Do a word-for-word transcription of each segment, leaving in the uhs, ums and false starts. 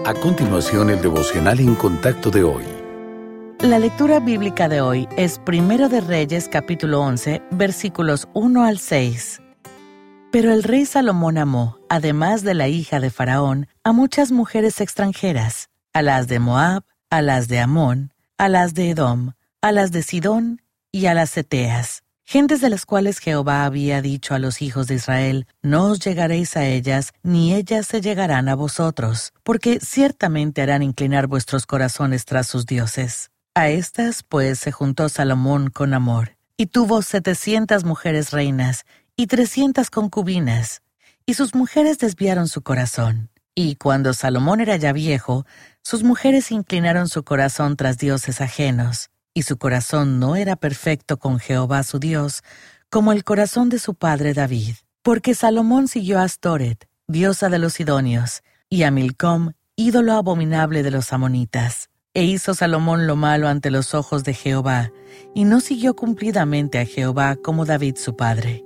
A continuación, el devocional en contacto de hoy. La lectura bíblica de hoy es Primero de Reyes, capítulo once, versículos uno al seis. Pero el rey Salomón amó, además de la hija de Faraón, a muchas mujeres extranjeras, a las de Moab, a las de Amón, a las de Edom, a las de Sidón y a las Eteas, gentes de las cuales Jehová había dicho a los hijos de Israel: no os llegaréis a ellas, ni ellas se llegarán a vosotros, porque ciertamente harán inclinar vuestros corazones tras sus dioses. A estas, pues, se juntó Salomón con amor, y tuvo setecientas mujeres reinas y trescientas concubinas, y sus mujeres desviaron su corazón. Y cuando Salomón era ya viejo, sus mujeres inclinaron su corazón tras dioses ajenos, y su corazón no era perfecto con Jehová su Dios, como el corazón de su padre David. Porque Salomón siguió a Astoret, diosa de los sidonios, y a Milcom, ídolo abominable de los amonitas. E hizo Salomón lo malo ante los ojos de Jehová, y no siguió cumplidamente a Jehová como David su padre.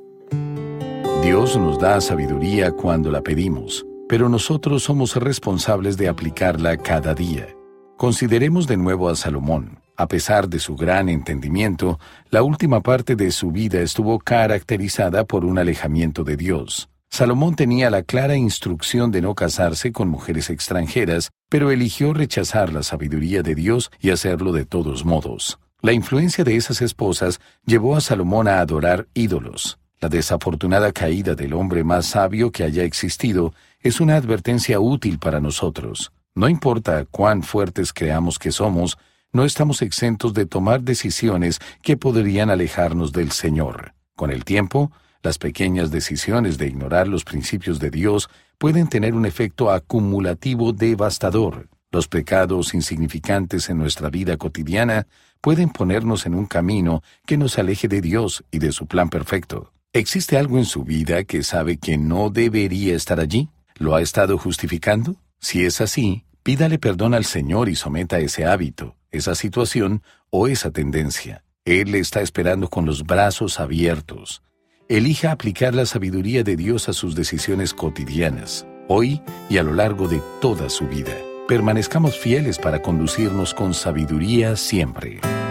Dios nos da sabiduría cuando la pedimos, pero nosotros somos responsables de aplicarla cada día. Consideremos de nuevo a Salomón. A pesar de su gran entendimiento, la última parte de su vida estuvo caracterizada por un alejamiento de Dios. Salomón tenía la clara instrucción de no casarse con mujeres extranjeras, pero eligió rechazar la sabiduría de Dios y hacerlo de todos modos. La influencia de esas esposas llevó a Salomón a adorar ídolos. La desafortunada caída del hombre más sabio que haya existido es una advertencia útil para nosotros. No importa cuán fuertes creamos que somos, no estamos exentos de tomar decisiones que podrían alejarnos del Señor. Con el tiempo, las pequeñas decisiones de ignorar los principios de Dios pueden tener un efecto acumulativo devastador. Los pecados insignificantes en nuestra vida cotidiana pueden ponernos en un camino que nos aleje de Dios y de su plan perfecto. ¿Existe algo en su vida que sabe que no debería estar allí? ¿Lo ha estado justificando? Si es así, pídale perdón al Señor y someta ese hábito, esa situación o esa tendencia. Él le está esperando con los brazos abiertos. Elija aplicar la sabiduría de Dios a sus decisiones cotidianas, hoy y a lo largo de toda su vida. Permanezcamos fieles para conducirnos con sabiduría siempre.